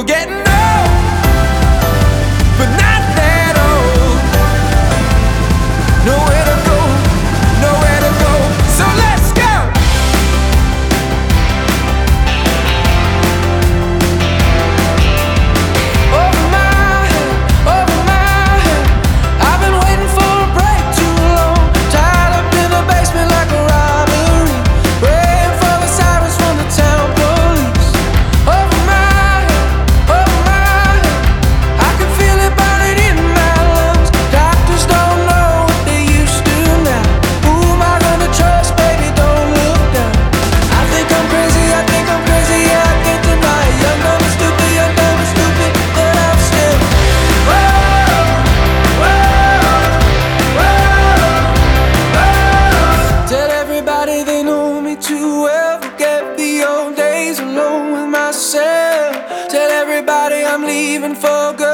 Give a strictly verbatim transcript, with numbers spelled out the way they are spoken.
We're getting old, but not that old. Nowhere to go, nowhere to go. So let's go. Over my head, over my head. I've been waiting for a break too long. Tied up in the basement like a robbery, waiting for the sirens from the town police. Over my head, over my head. I can feel it burning in my lungs. Doctors don't know what they used to now. Who am I gonna trust, baby? Don't look down. I think I'm crazy, I think I'm crazy, yeah, I can't deny it. Young, dumb and stupid, young, dumb and stupid, but I'm still. Whoa, whoa, whoa, whoa. Tell everybody they know me too well. Forget the old days alone with myself. Tell everybody I'm leaving for good.